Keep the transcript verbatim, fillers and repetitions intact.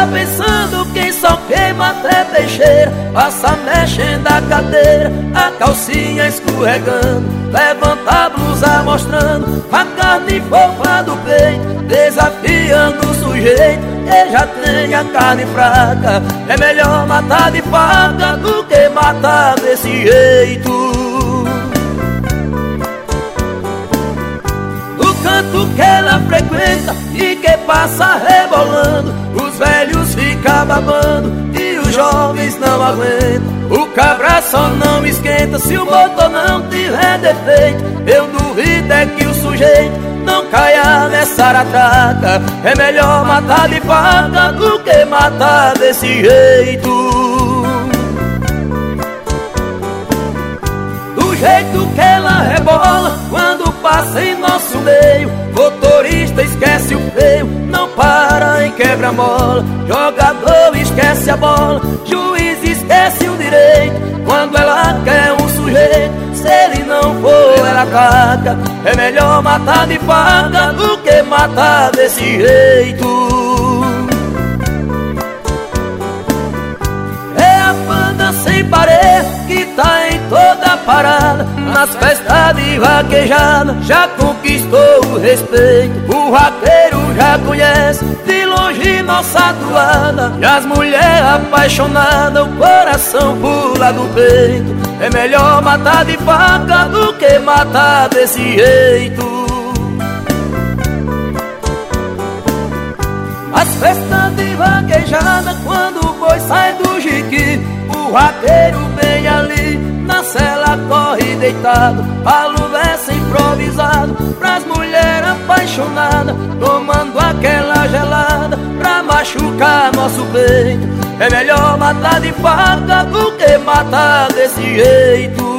tá pensando quem só queima até peixeira, passa mexendo a cadeira, a calcinha escorregando, levanta a blusa mostrando a carne fofa do peito, desafiando o sujeito que já tem a carne fraca. É melhor matar de faca do que matar desse jeito. No canto que ela frequenta e que passa rebolando, os velhos ficam babando e os jovens não aguentam. O cabra só não esquenta se o motor não tiver defeito. Eu duvido é que o sujeito não caia nessa aratraca. É melhor matar de faca do que matar desse jeito. Do jeito que ela rebola quando passa em nosso meio, motorista esquece o freio, não para em quebra-mola. Jogador esquece a bola, juiz esquece o direito. Quando ela quer um sujeito, se ele não for, ela ataca. É melhor matar de faca do que matar desse jeito. É a banda sem pareia que tá em toda parada, nas festas de vaquejada já conquistou o respeito. O vaqueiro já conhece de longe nossa toada, e as mulheres apaixonadas o coração pula do peito. É melhor matar de faca do que matar desse jeito. As festas de vaquejada, quando o boi sai do jiqui, o vaqueiro bem ali na cela corre deitado, fala o verso improvisado pras mulheres apaixonadas, tomando aquela gelada pra machucar nosso peito. É melhor matar de faca do que matar desse jeito.